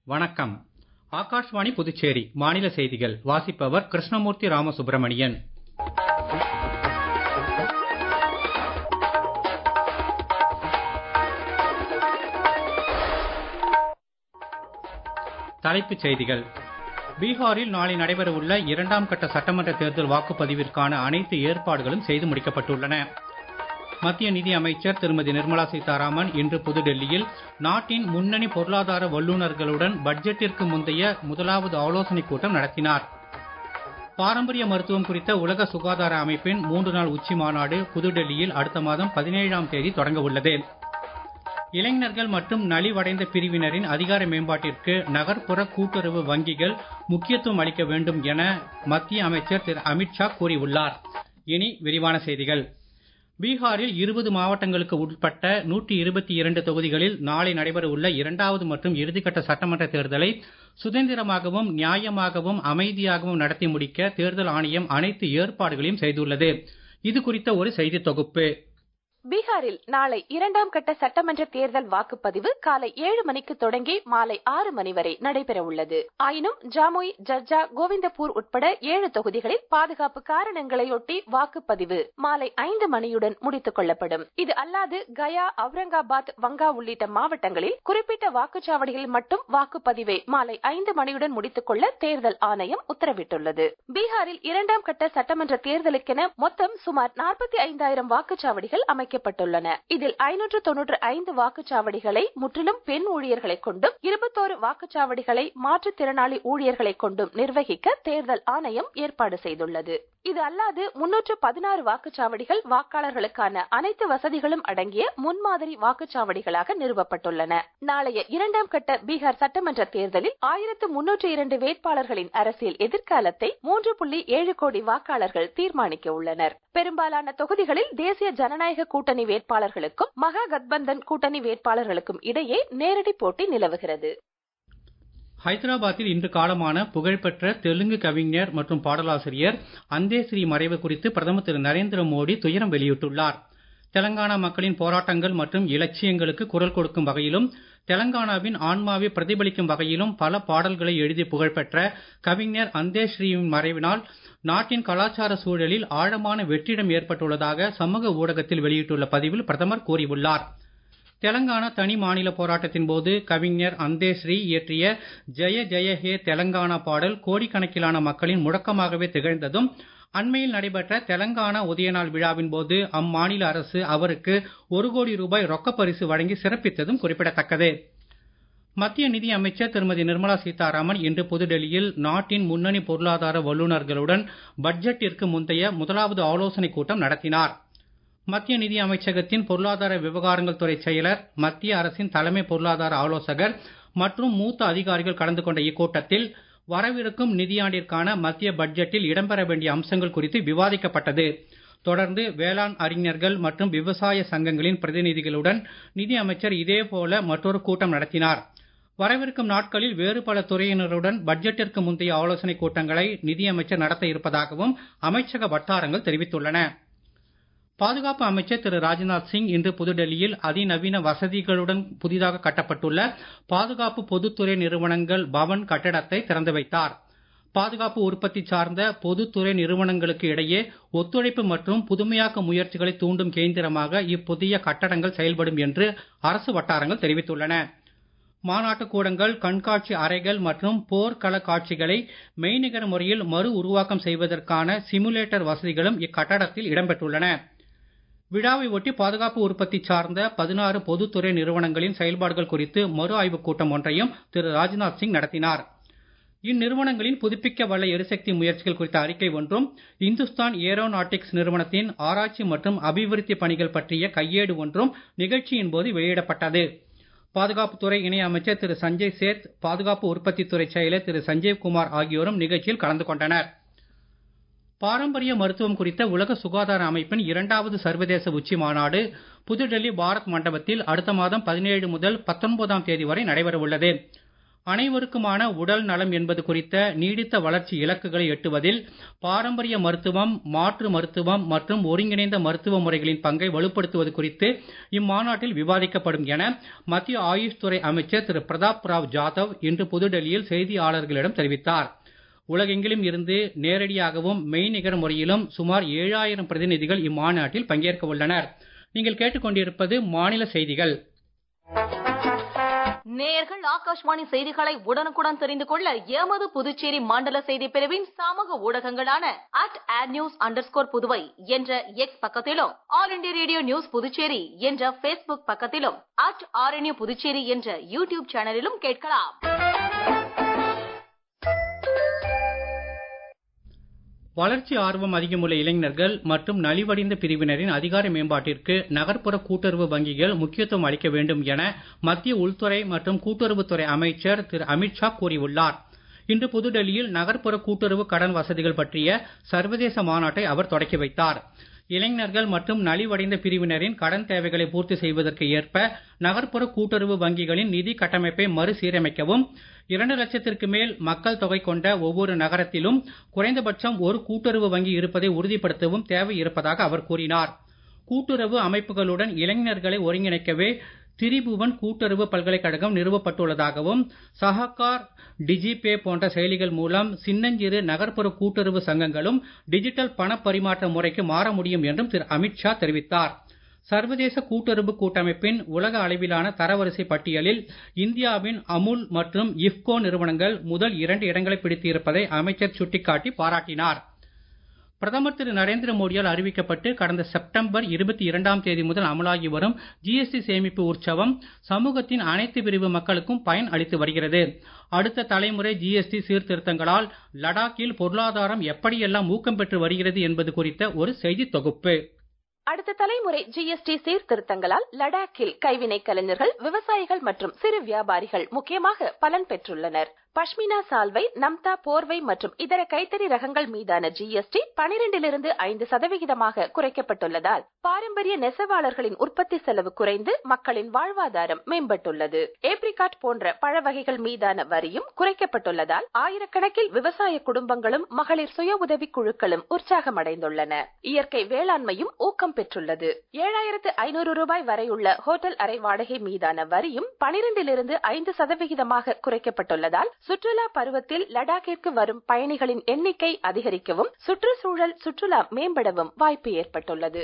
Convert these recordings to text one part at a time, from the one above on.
வணக்கம். ஆகாஷ்வாணி புதுச்சேரி மாநில செய்திகள் வாசிப்பவர் கிருஷ்ணமூர்த்தி ராமசுப்ரமணியன். தலைப்புச் செய்திகள். பீகாரில் நாளை நடைபெறவுள்ள 2ஆம் கட்ட சட்டமன்ற தேர்தல் வாக்குப்பதிவிற்கான அனைத்து ஏற்பாடுகளும் செய்து முடிக்கப்பட்டுள்ளன. மத்திய நிதி அமைச்சர் திருமதி நிர்மலா சீதாராமன் இன்று புதுடெல்லியில் நாட்டின் முன்னணி பொருளாதார வல்லுநர்களுடன் பட்ஜெட்டிற்கு முந்தைய முதலாவது ஆலோசனைக் கூட்டம் நடத்தினார். பாரம்பரிய மருத்துவம் குறித்த உலக சுகாதார அமைப்பின் 3 நாள் உச்சி மாநாடு புதுடெல்லியில் அடுத்த மாதம் 17ஆம் தேதி தொடங்க உள்ளது. இளைஞர்கள் மற்றும் நலிவடைந்த பிரிவினரின் அதிகார மேம்பாட்டிற்கு நகர்ப்புற கூட்டுறவு வங்கிகள் முக்கியத்துவம் அளிக்க வேண்டும் என மத்திய அமைச்சர் திரு அமித்ஷா கூறியுள்ளார். இனி விரிவான செய்திகள். பீகாரில் 20 மாவட்டங்களுக்கு உட்பட்ட 122 தொகுதிகளில் நாளை நடைபெறவுள்ள 2வது மற்றும் இறுதிக்கட்ட சட்டமன்ற தேர்தலை சுதந்திரமாகவும் நியாயமாகவும் அமைதியாகவும் நடத்தி முடிக்க தேர்தல் ஆணையம் அனைத்து ஏற்பாடுகளையும் செய்துள்ளது. இது குறித்த ஒரு செய்தி தொகுப்பு. பீகாரில் நாளை 2ஆம் கட்ட சட்டமன்ற தேர்தல் வாக்குப்பதிவு காலை 7 மணிக்கு தொடங்கி மாலை 6 மணி வரை நடைபெற உள்ளது. ஆயினும் ஜாமுய், ஜர்ஜா, கோவிந்தபூர் உட்பட 7 தொகுதிகளில் பாதுகாப்பு காரணங்களையொட்டி வாக்குப்பதிவு மாலை 5 மணியுடன் முடித்துக் கொள்ளப்படும். இது அல்லாது கயா, அவுரங்காபாத், வங்கா உள்ளிட்ட மாவட்டங்களில் குறிப்பிட்ட வாக்குச்சாவடிகளில் மட்டும் வாக்குப்பதிவை மாலை 5 மணியுடன் முடித்துக் கொள்ள தேர்தல் ஆணையம் உத்தரவிட்டுள்ளது. பீகாரில் 2ஆம் கட்ட சட்டமன்ற தேர்தலுக்கென மொத்தம் சுமார் 45,000 வாக்குச்சாவடிகள் அமைக்கப்பட்டுள்ளன. இதில் 595 வாக்குச்சாவடிகளை முற்றிலும் பெண் ஊழியர்களை கொண்டும் 21 வாக்குச்சாவடிகளை மாற்றுத்திறனாளி ஊழியர்களை கொண்டும் நிர்வகிக்க தேர்தல் ஆணையம் ஏற்பாடு செய்துள்ளது. இது அல்லாது 316 வாக்குச்சாவடிகள் வாக்காளர்களுக்கான அனைத்து வசதிகளும் அடங்கிய முன்மாதிரி வாக்குச்சாவடிகளாக நிறுவப்பட்டுள்ளன. நாளைய 2ஆம் கட்ட பீகார் சட்டமன்ற தேர்தலில் 1302 வேட்பாளர்களின் அரசியல் எதிர்காலத்தை 3.7 கோடி வாக்காளர்கள் தீர்மானிக்க உள்ளனர். பெரும்பாலான தொகுதிகளில் தேசிய ஜனநாயக கூட்டணி வேட்பாளர்களுக்கும் மகா கத்பந்தன் கூட்டணி வேட்பாளர்களுக்கும் இடையே நேரடி போட்டி நிலவுகிறது. ஹைதராபாத்தில் இன்று காலமான புகழ்பெற்ற தெலுங்கு கவிஞர் மற்றும் பாடலாசிரியர் அந்தேஸ்ரீ மறைவு குறித்து பிரதமர் திரு நரேந்திர மோடி துயரம் வெளியிட்டுள்ளார். தெலங்கானா மக்களின் போராட்டங்கள் மற்றும் இலட்சியங்களுக்கு குரல் கொடுக்கும் வகையிலும் தெலங்கானாவின் ஆன்மாவை பிரதிபலிக்கும் வகையிலும் பல பாடல்களை எழுதி புகழ்பெற்ற கவிஞர் அந்தேஸ்ரீயின் மறைவினால் நாட்டின் கலாச்சார சூழலில் ஆழமான வெற்றிடம் ஏற்பட்டுள்ளதாக சமூக ஊடகத்தில் வெளியிட்டுள்ள பதிவில் பிரதமர் கூறியுள்ளார். தெலங்கானா தனி மாநில போராட்டத்தின் போது கவிஞர் அந்தேஸ்ரீ இயற்றிய ஜெய ஜெய ஹே தெலங்கானா பாடல் கோடிக்கணக்கிலான மக்களின் முழக்கமாகவே திகழ்ந்ததும் அண்மையில் நடைபெற்ற தெலங்கானா உதயநாள் விழாவின் போது அம்மாநில அரசு அவருக்கு 1 கோடி ரூபாய் ரொக்கப் பரிசு வழங்கி சிறப்பித்ததும் குறிப்பிடத்தக்கது. மத்திய நிதி அமைச்சர் திருமதி நிர்மலா சீதாராமன் இன்று புதுடெல்லியில் நாட்டின் முன்னணி பொருளாதார வல்லுநர்களுடன் பட்ஜெட்டிற்கு முந்தைய முதலாவது ஆலோசனைக் கூட்டம் நடத்தினார். மத்திய நிதி அமைச்சகத்தின் பொருளாதார விவகாரங்கள் துறை செயலர், மத்திய அரசின் தலைமை பொருளாதார ஆலோசகர் மற்றும் மூத்த அதிகாரிகள் கலந்து கொண்ட இக்கூட்டத்தில் வரவிருக்கும் நிதியாண்டிற்கான மத்திய பட்ஜெட்டில் இடம்பெற வேண்டிய அம்சங்கள் குறித்து விவாதிக்கப்பட்டது. தொடர்ந்து வேளாண் அறிஞர்கள் மற்றும் விவசாய சங்கங்களின் பிரதிநிதிகளுடன் நிதி அமைச்சர் இதேபோல மற்றொரு கூட்டம் நடத்தினார். வரவிருக்கும் நாட்களில் வேறு பல துறையினருடன் பட்ஜெட்டிற்கு முந்தைய ஆலோசனைக் கூட்டங்களை நிதியமைச்சர் நடத்த இருப்பதாகவும் அமைச்சக வட்டாரங்கள் தெரிவித்துள்ளன. பாதுகாப்பு அமைச்சர் திரு ராஜ்நாத் சிங் இன்று புதுடெல்லியில் அதிநவீன வசதிகளுடன் புதிதாக கட்டப்பட்டுள்ள பாதுகாப்பு பொதுத்துறை நிறுவனங்கள் பவன் கட்டடத்தை திறந்து வைத்தார். பாதுகாப்பு உற்பத்தி சார்ந்த பொதுத்துறை நிறுவனங்களுக்கு இடையே ஒத்துழைப்பு மற்றும் புதுமையாக்க முயற்சிகளை தூண்டும் கேந்திரமாக இப்புதிய கட்டடங்கள் செயல்படும் என்று அரசு வட்டாரங்கள் தெரிவித்துள்ளன. மாநாட்டு கூடங்கள், கண்காட்சி அறைகள் மற்றும் போர்க்கள காட்சிகளை மெய்நிகர் முறையில் மறு உருவாக்கம் செய்வதற்கான சிமுலேட்டர் வசதிகளும் இக்கட்டடத்தில் இடம்பெற்றுள்ளன. விழாவை ஒட்டி பாதுகாப்பு உற்பத்தி சார்ந்த 16 பொதுத்துறை நிறுவனங்களின் செயல்பாடுகள் குறித்து மறு ஆய்வுக் கூட்டம் ஒன்றையும் திரு ராஜ்நாத் சிங் நடத்தினார். இந்நிறுவனங்களின் புதுப்பிக்க வல்ல எரிசக்தி முயற்சிகள் குறித்த அறிக்கை ஒன்றும், இந்துஸ்தான் ஏரோநாட்டிக்ஸ் நிறுவனத்தின் ஆராய்ச்சி மற்றும் அபிவிருத்தி பணிகள் பற்றிய கையேடு ஒன்றும் நிகழ்ச்சியின் போது வெளியிடப்பட்டது. பாதுகாப்புத்துறை இணை அமைச்சர் திரு சஞ்சய் சேத், பாதுகாப்பு உற்பத்தித்துறை செயலர் திரு சஞ்சீவ் குமார் ஆகியோரும் நிகழ்ச்சியில் கலந்து கொண்டனர். பாரம்பரிய மருத்துவம் குறித்த உலக சுகாதார அமைப்பின் 2வது சர்வதேச உச்சி மாநாடு புதுடெல்லி பாரத் மண்டபத்தில் அடுத்த மாதம் 17 முதல் 19ஆம் தேதி வரை நடைபெற உள்ளது. அனைவருக்குமான உடல் நலம் என்பது குறித்த நீடித்த வளர்ச்சி இலக்குகளை எட்டுவதில் பாரம்பரிய மருத்துவம், மாற்று மருத்துவம் மற்றும் ஒருங்கிணைந்த மருத்துவ முறைகளின் பங்கை வலுப்படுத்துவது குறித்து இம்மாநாட்டில் விவாதிக்கப்படும் என மத்திய ஆயுஷ் துறை அமைச்சர் திரு பிரதாப் ராவ் ஜாதவ் இன்று புதுடெல்லியில் செய்தியாளர்களிடம் தெரிவித்தார். உலகெங்கிலும் இருந்து நேரடியாகவும் மெய்நிகர் முறையிலும் சுமார் 7000 பிரதிநிதிகள் இம்மாநாட்டில் பங்கேற்க உள்ளனர். நீங்கள் கேட்டுக்கொண்டிருப்பது மாநில செய்திகள். நேயர்கள் ஆகாஷ்வாணி செய்திகளை உடனுக்குடன் தெரிந்து கொள்ள எமது புதுச்சேரி மண்டல செய்தி பிரிவின் சமூக ஊடகங்களான @adnews_புதுவை என்ற எக்ஸ் பக்கத்திலும், all India radio news Puducherry என்ற Facebook பக்கத்திலும், @RNU புதுச்சேரி என்ற யூடியூப் சேனலிலும் கேட்கலாம். வளர்ச்சி ஆர்வம் அதிகமுள்ள இளைஞர்கள் மற்றும் நலிவடைந்த பிரிவினரின் அதிகார மேம்பாட்டிற்கு நகர்ப்புற கூட்டுறவு வங்கிகள் முக்கியத்துவம் அளிக்க வேண்டும் என மத்திய உள்துறை மற்றும் கூட்டுறவுத்துறை அமைச்சர் திரு அமித்ஷா கூறியுள்ளார். இன்று புதுடெல்லியில் நகர்ப்புற கூட்டுறவு கடன் வசதிகள் பற்றிய சர்வதேச மாநாட்டை அவர் தொடக்கி வைத்தார். இளைஞர்கள் மற்றும் நலிவடைந்த பிரிவினரின் கடன் தேவைகளை பூர்த்தி செய்வதற்கு ஏற்ப நகர்ப்புற கூட்டுறவு வங்கிகளின் நிதி கட்டமைப்பை மறுசீரமைக்கவும், 2 லட்சத்திற்கு மேல் மக்கள் தொகை கொண்ட ஒவ்வொரு நகரத்திலும் குறைந்தபட்சம் ஒரு கூட்டுறவு வங்கி இருப்பதை உறுதிப்படுத்தவும் தேவை இருப்பதாக அவர் கூறினார். கூட்டுறவு அமைப்புகளுடன் இளைஞர்களை ஒருங்கிணைக்கவே திரிபுவன் கூட்டுறவு பல்கலைக்கழகம் நிறுவப்பட்டுள்ளதாகவும், சஹகார், டிஜிபே போன்ற செயலிகள் மூலம் சின்னஞ்சிறு நகர்ப்புற கூட்டுறவு சங்கங்களும் டிஜிட்டல் பண பரிமாற்ற முறைக்கு மாற முடியும் என்றும் திரு அமித்ஷா தெரிவித்தார். சர்வதேச கூட்டுறவு கூட்டமைப்பின் உலக அளவிலான தரவரிசை பட்டியலில் இந்தியாவின் அமுல் மற்றும் இஃப்கோ நிறுவனங்கள் முதல் 2 இடங்களை பிடித்து இருப்பதை அமைச்சர் சுட்டிக்காட்டி பாராட்டினார். பிரதமர் திரு நரேந்திர மோடியால் அறிவிக்கப்பட்டு கடந்த செப்டம்பர் 22ஆம் தேதி முதல் அமலாகி வரும் ஜிஎஸ்டி சேமிப்பு உற்சவம் சமூகத்தின் அனைத்து பிரிவு மக்களுக்கும் பயன் அளித்து வருகிறது. அடுத்த தலைமுறை ஜிஎஸ்டி சீர்திருத்தங்களால் லடாக்கில் பொருளாதாரம் எப்படியெல்லாம் ஊக்கம் பெற்று வருகிறது என்பது குறித்த ஒரு செய்தி தொகுப்பு. அடுத்த தலைமுறை ஜிஎஸ்டி சீர்திருத்தங்களால் லடாக்கில் கைவினை கலைஞர்கள், விவசாயிகள் மற்றும் சிறு வியாபாரிகள் முக்கியமாக பலன் பெற்றுள்ளனர். பஷ்மினா சால்வை, நம்தா போர்வை மற்றும் இதர கைத்தறி ரகங்கள் மீதான ஜிஎஸ்டி 12லிருந்து 5% குறைக்கப்பட்டுள்ளதால் பாரம்பரிய நெசவாளர்களின் உற்பத்தி செலவு குறைந்து மக்களின் வாழ்வாதாரம் மேம்பட்டுள்ளது. ஏப்ரிகாட் போன்ற பழ வகைகள் மீதான வரியும் குறைக்கப்பட்டுள்ளதால் ஆயிரக்கணக்கில் விவசாய குடும்பங்களும் மகளிர் சுய உதவி குழுக்களும் உற்சாகமடைந்துள்ளன. இயற்கை வேளாண்மையும் ஊக்கம் பெற்றுள்ளது. 7500 ரூபாய் வரையுள்ள ஹோட்டல் அறை வாடகை மீதான வரியும் 12லிருந்து 5% குறைக்கப்பட்டுள்ளதால் சுற்றுலா பருவத்தில் லடாக்கிற்கு வரும் பயணிகளின் எண்ணிக்கை அதிகரிக்கவும் சுற்றுலா மேம்படவும் வாய்ப்பு ஏற்பட்டுள்ளது.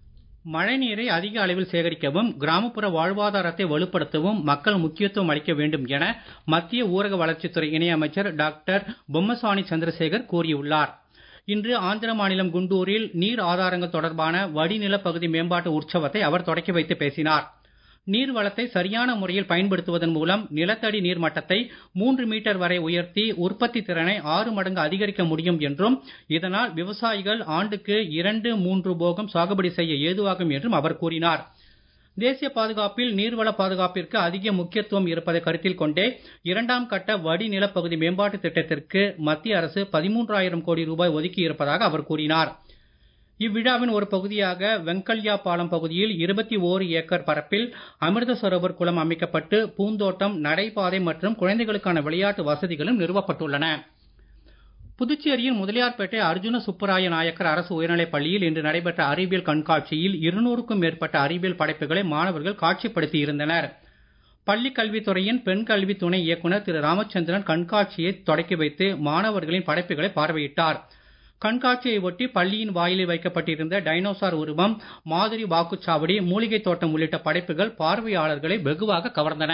மழைநீரை அதிக அளவில் சேகரிக்கவும், கிராமப்புற வாழ்வாதாரத்தை வலுப்படுத்தவும் மக்கள் முக்கியத்துவம் அளிக்க வேண்டும் என மத்திய ஊரக வளர்ச்சித்துறை இணையமைச்சர் டாக்டர் பொம்மசானி சந்திரசேகர் கூறியுள்ளார். இன்று ஆந்திர மாநிலம் குண்டூரில் நீர் ஆதாரங்கள் தொடர்பான வடிநில பகுதி மேம்பாட்டு உற்சவத்தை அவர் தொடக்கி வைத்து பேசினார். நீர் வளத்தை சரியான முறையில் பயன்படுத்துவதன் மூலம் நிலத்தடி நீர் மட்டத்தை 3 மீட்டர் வரை உயர்த்தி உற்பத்தி திறனை 6 மடங்கு அதிகரிக்க முடியும் என்றும், இதனால் விவசாயிகள் ஆண்டுக்கு 2-3 போகம் சாகுபடி செய்ய ஏதுவாகும் என்றும் அவர் கூறினார். தேசிய பாதுகாப்பில் நீர்வள பாதுகாப்பிற்கு அதிக முக்கியத்துவம் இருப்பதை கருத்தில் கொண்டே 2ஆம் கட்ட வடிநிலப்பகுதி மேம்பாட்டு திட்டத்திற்கு மத்திய அரசு 13,000 கோடி ரூபாய் ஒதுக்கி இருப்பதாக அவர் கூறினார். இவ்விழாவின் ஒரு பகுதியாக வெங்கல்யா பாலம் பகுதியில் 21 ஏக்கர் பரப்பில் அமிர்த சரோவர் குளம் அமைக்கப்பட்டு பூந்தோட்டம், நடைபாதை மற்றும் குழந்தைகளுக்கான விளையாட்டு வசதிகளும் நிறுவப்பட்டுள்ளன. புதுச்சேரியின் முதலியார்பேட்டை அர்ஜுன சுப்பராய நாயக்கர் அரசு உயர்நிலைப் பள்ளியில் இன்று நடைபெற்ற அறிவியல் கண்காட்சியில் 200க்கும் மேற்பட்ட அறிவியல் படைப்புகளை மாணவர்கள் காட்சிப்படுத்தி இருந்தனர். பள்ளிக் கல்வித்துறையின் பெண் கல்வி துணை இயக்குனர் திரு ராமச்சந்திரன் கண்காட்சியை தொடக்கி வைத்து மாணவர்களின் படைப்புகளை பார்வையிட்டார். கண்காட்சியை ஒட்டி பள்ளியின் வாயிலில் வைக்கப்பட்டிருந்த டைனோசார் உருவம், மாதிரி வாக்குச்சாவடி, மூலிகை தோட்டம் உள்ளிட்ட படைப்புகள் பார்வையாளர்களை வெகுவாக கவர்ந்தன.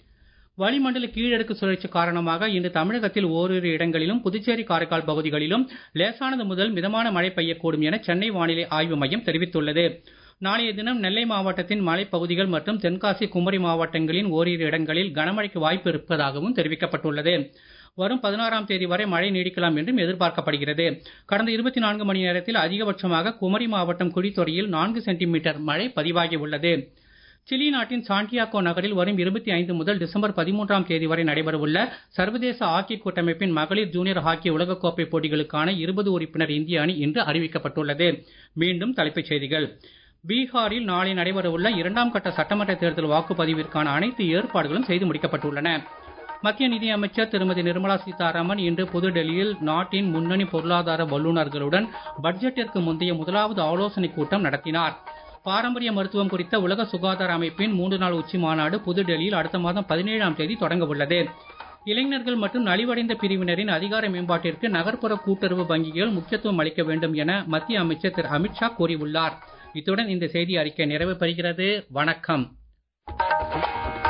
வளிமண்டல கீழடுக்கு சுழற்சி காரணமாக இன்று தமிழகத்தில் ஓரிரு இடங்களிலும், புதுச்சேரி காரைக்கால் பகுதிகளிலும் லேசானது முதல் மிதமான மழை பெய்யக்கூடும் என சென்னை வானிலை ஆய்வு மையம் தெரிவித்துள்ளது. நாளைய தினம் நெல்லை மாவட்டத்தின் மலைப்பகுதிகள் மற்றும் தென்காசி, குமரி மாவட்டங்களின் ஓரிரு இடங்களில் கனமழைக்கு வாய்ப்பு இருப்பதாகவும் தெரிவிக்கப்பட்டுள்ளது. வரும் 16ஆம் தேதி வரை மழை நீடிக்கலாம் என்றும் எதிர்பார்க்கப்படுகிறது. கடந்த 24 மணி நேரத்தில் அதிகபட்சமாக குமரி மாவட்டம் குழித்துறையில் 4 சென்டிமீட்டர் மழை பதிவாகி உள்ளது. சிலி நாட்டின் சாண்டியாகோ நகரில் வரும் 25 முதல் டிசம்பர் 13ஆம் தேதி வரை நடைபெறவுள்ள சர்வதேச ஹாக்கி கூட்டமைப்பின் மகளிர் ஜூனியர் ஹாக்கி உலகக்கோப்பை போட்டிகளுக்கான 20 உறுப்பினர் இந்திய அணி இன்று அறிவிக்கப்பட்டுள்ளது. மீண்டும் தலைப்புச் செய்திகள். பீகாரில் நாளை நடைபெறவுள்ள 2ஆம் கட்ட சட்டமன்ற தேர்தல் வாக்குப்பதிவிற்கான அனைத்து ஏற்பாடுகளும் செய்து முடிக்கப்பட்டுள்ளன. மத்திய நிதியமைச்சர் திருமதி நிர்மலா சீதாராமன் இன்று புதுடெல்லியில் நாட்டின் முன்னணி பொருளாதார வல்லுநர்களுடன் பட்ஜெட்டிற்கு முந்தைய முதலாவது ஆலோசனைக் கூட்டம் நடத்தினார். பாரம்பரிய மருத்துவம் குறித்த உலக சுகாதார அமைப்பின் 3 நாள் உச்சி மாநாடு புதுடெல்லியில் அடுத்த மாதம் 17ஆம் தேதி தொடங்க உள்ளது. இளைஞர்கள் மற்றும் நலிவடைந்த பிரிவினரின் அதிகார மேம்பாட்டிற்கு நகர்ப்புற கூட்டுறவு வங்கிகள் முக்கியத்துவம் அளிக்க வேண்டும் என மத்திய அமைச்சர் திரு அமித்ஷா கூறியுள்ளார். இத்துடன் இந்த செய்தி அறிக்கை நிறைவு பெறுகிறது. வணக்கம்.